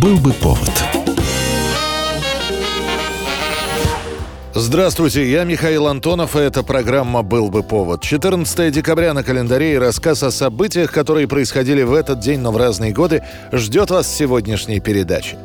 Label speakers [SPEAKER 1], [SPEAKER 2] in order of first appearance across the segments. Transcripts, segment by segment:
[SPEAKER 1] Был бы повод.
[SPEAKER 2] Здравствуйте, я Михаил Антонов, и эта программа «Был бы повод». 14 декабря на календаре, и рассказ о событиях, которые происходили в этот день, но в разные годы, ждет вас в сегодняшней передаче.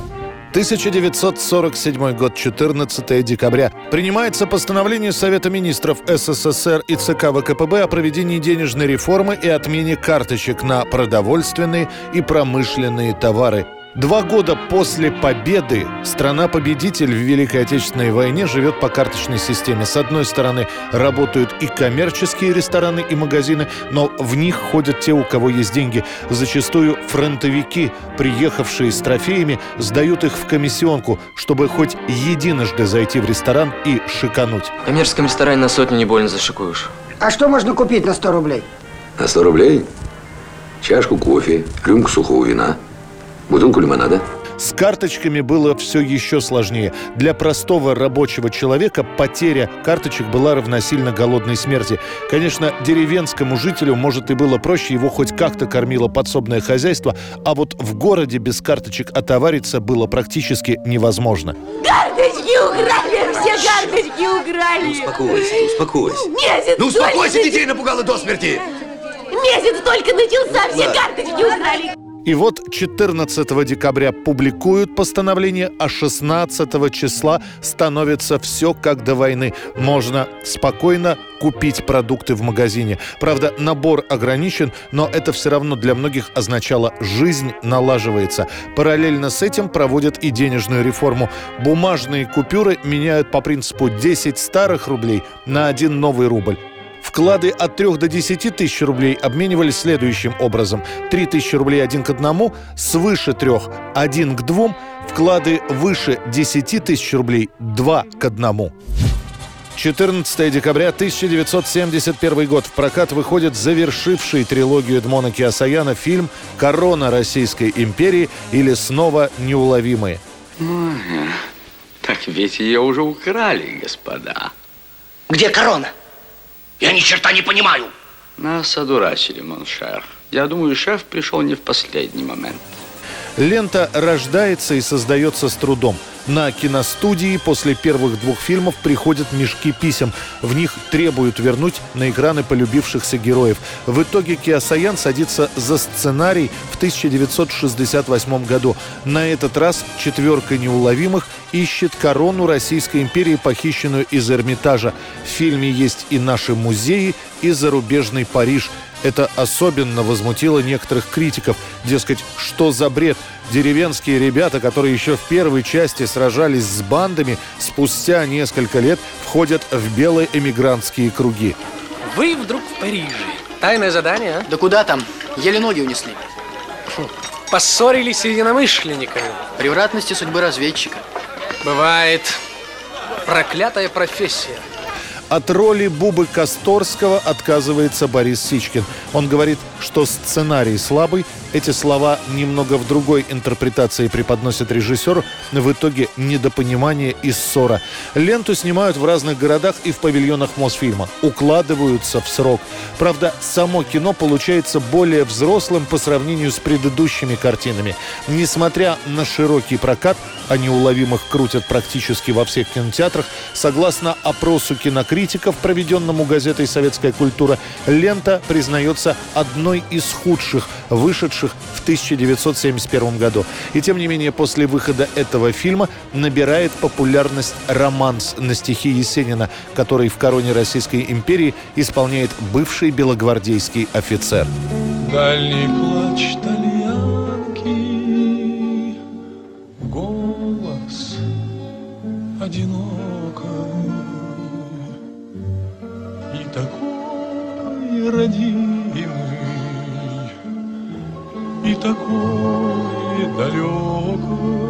[SPEAKER 2] 1947 год, 14 декабря. Принимается постановление Совета министров СССР и ЦК ВКПБ о проведении денежной реформы и отмене карточек на продовольственные и промышленные товары. 2 года после победы страна-победитель в Великой Отечественной войне живет по карточной системе. С одной стороны, работают и коммерческие рестораны и магазины, но в них ходят те, у кого есть деньги. Зачастую фронтовики, приехавшие с трофеями, сдают их в комиссионку, чтобы хоть единожды зайти в ресторан и шикануть.
[SPEAKER 3] В коммерческом ресторане на сотню не больно зашикуешь.
[SPEAKER 4] А что можно купить на 100 рублей?
[SPEAKER 5] На 100 рублей? Чашку кофе, рюмку сухого вина, бутылку лимонада.
[SPEAKER 2] С карточками было все еще сложнее. Для простого рабочего человека потеря карточек была равносильна голодной смерти. Конечно, деревенскому жителю, может, и было проще, его хоть как-то кормило подсобное хозяйство, а вот в городе без карточек отовариться было практически невозможно.
[SPEAKER 6] Карточки украли! Все карточки украли!
[SPEAKER 5] Успокойся.
[SPEAKER 6] Месяц
[SPEAKER 5] успокойся, детей напугала до смерти!
[SPEAKER 6] Месяц только начался, все карточки украли!
[SPEAKER 2] И вот 14 декабря публикуют постановление, а 16 числа становится все как до войны. Можно спокойно купить продукты в магазине. Правда, набор ограничен, но это все равно для многих означало: жизнь налаживается. Параллельно с этим проводят и денежную реформу. Бумажные купюры меняют по принципу 10 старых рублей на 1 новый рубль. Вклады от 3 до 10 тысяч рублей обменивались следующим образом. 3 тысячи рублей 1 к 1, свыше 3 – 1 к 2, вклады выше 10 тысяч рублей – 2 к 1. 14 декабря 1971 год. В прокат выходит завершивший трилогию Эдмона Кеосаяна фильм «Корона Российской империи» или «Снова неуловимые».
[SPEAKER 7] Так ведь ее уже украли, господа.
[SPEAKER 4] Где корона?
[SPEAKER 8] Я ни черта не понимаю.
[SPEAKER 7] Нас одурачили, моншер. Я думаю, шеф пришел не в последний момент.
[SPEAKER 2] Лента рождается и создается с трудом. На киностудии после первых 2 фильмов приходят мешки писем. В них требуют вернуть на экраны полюбившихся героев. В итоге Кеосаян садится за сценарий в 1968 году. На этот раз 4 неуловимых ищет корону Российской империи, похищенную из Эрмитажа. В фильме есть и наши музеи, и зарубежный Париж. Это особенно возмутило некоторых критиков. Дескать, что за бред? Деревенские ребята, которые еще в первой части сражались с бандами, спустя несколько лет входят в белые эмигрантские круги.
[SPEAKER 9] Вы вдруг в Париже. Тайное задание, а?
[SPEAKER 4] Да куда там? Еле ноги унесли.
[SPEAKER 9] Поссорились с единомышленниками.
[SPEAKER 4] Превратности судьбы разведчика.
[SPEAKER 9] Бывает. Проклятая профессия.
[SPEAKER 2] От роли Бубы Косторского отказывается Борис Сичкин. Он говорит, что сценарий слабый. Эти слова немного в другой интерпретации преподносит режиссер. В итоге недопонимание и ссора. Ленту снимают в разных городах и в павильонах Мосфильма. Укладываются в срок. Правда, само кино получается более взрослым по сравнению с предыдущими картинами. Несмотря на широкий прокат, а неуловимых крутят практически во всех кинотеатрах, согласно опросу кинокритиков, проведенному газетой «Советская культура», лента признается одной из худших, вышедших в 1971 году. И тем не менее, после выхода этого фильма набирает популярность романс на стихи Есенина, который в «Короне Российской империи» исполняет бывший белогвардейский офицер.
[SPEAKER 10] Дальний плач тальянки, голос одинокий, и такой родимый, и такой далекий.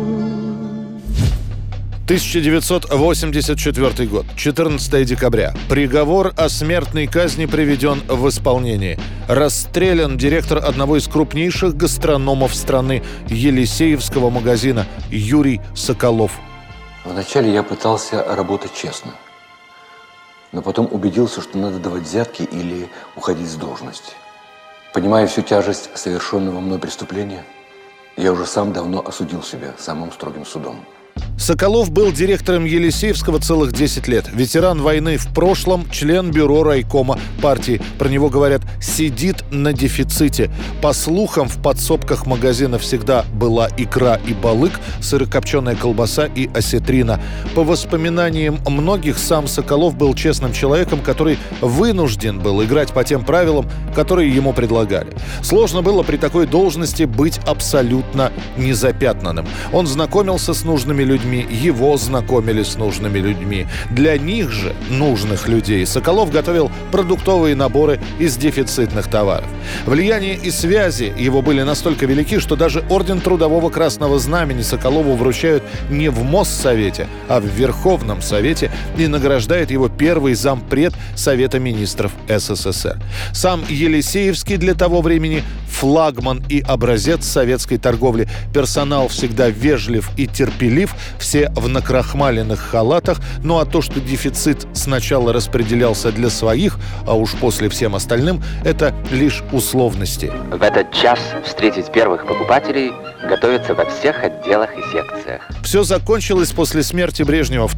[SPEAKER 2] 1984 год, 14 декабря. Приговор о смертной казни приведен в исполнение. Расстрелян директор одного из крупнейших гастрономов страны, Елисеевского магазина, Юрий Соколов.
[SPEAKER 5] Вначале я пытался работать честно, но потом убедился, что надо давать взятки или уходить с должности. Понимая всю тяжесть совершенного мной преступления, Я уже сам давно осудил себя самым строгим судом.
[SPEAKER 2] Соколов был директором Елисеевского целых 10 лет. Ветеран войны в прошлом, член бюро райкома партии. Про него говорят «сидит на дефиците». По слухам, в подсобках магазина всегда была икра и балык, сырокопченая колбаса и осетрина. По воспоминаниям многих, сам Соколов был честным человеком, который вынужден был играть по тем правилам, которые ему предлагали. Сложно было при такой должности быть абсолютно незапятнанным. Он знакомился с нужными людьми, его знакомили с нужными людьми. Для них же, нужных людей, Соколов готовил продуктовые наборы из дефицитных товаров. Влияние и связи его были настолько велики, что даже орден Трудового Красного Знамени Соколову вручают не в Моссовете, а в Верховном Совете, и награждает его первый зампред Совета министров СССР. Сам Елисеевский для того времени флагман и образец советской торговли. Персонал всегда вежлив и терпелив, все в накрахмаленных халатах. Ну а то, что дефицит сначала распределялся для своих, а уж после всем остальным, это лишь условности.
[SPEAKER 1] В этот час встретить первых покупателей готовятся во всех отделах и секциях.
[SPEAKER 2] Все закончилось после смерти Брежнева в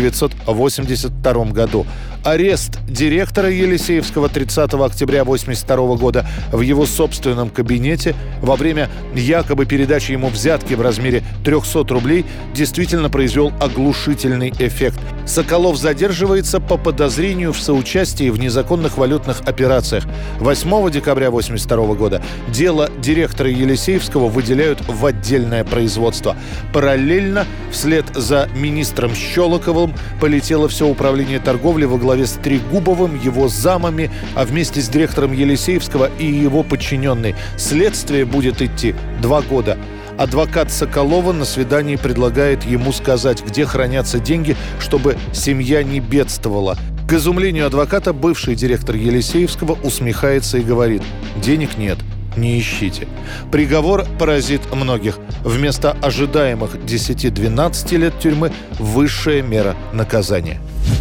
[SPEAKER 2] 1982 году. Арест директора Елисеевского 30 октября 1982 года в его собственном кабинете во время якобы передачи ему взятки в размере 300 рублей действительно произвел оглушительный эффект. Соколов задерживается по подозрению в соучастии в незаконных валютных операциях. 8 декабря 1982 года дело директора Елисеевского выделяют в отдельное производство. Параллельно, вслед за министром Щелоковым, полетело все управление торговли во главе с Трегубовым, его замами, а вместе с директором Елисеевского и его подчиненной. Следствие будет идти 2 года. Адвокат Соколова на свидании предлагает ему сказать, где хранятся деньги, чтобы семья не бедствовала. К изумлению адвоката бывший директор Елисеевского усмехается и говорит: «Денег нет, не ищите». Приговор поразит многих. Вместо ожидаемых 10-12 лет тюрьмы высшая мера наказания.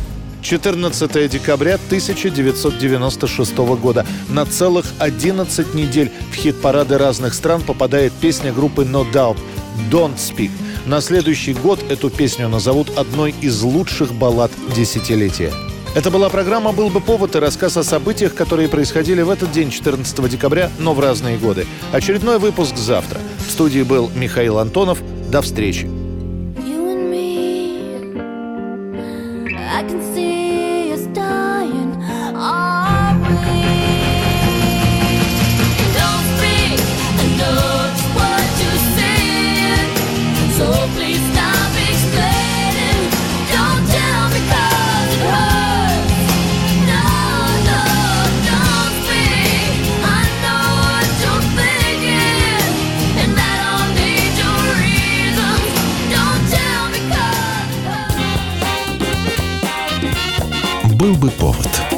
[SPEAKER 2] 14 декабря 1996 года. На целых 11 недель в хит-парады разных стран попадает песня группы No Doubt «Don't Speak». На следующий год эту песню назовут одной из лучших баллад десятилетия. Это была программа «Был бы повод» и рассказ о событиях, которые происходили в этот день, 14 декабря, но в разные годы. Очередной выпуск завтра. В студии был Михаил Антонов. До встречи.
[SPEAKER 11] «Был бы повод».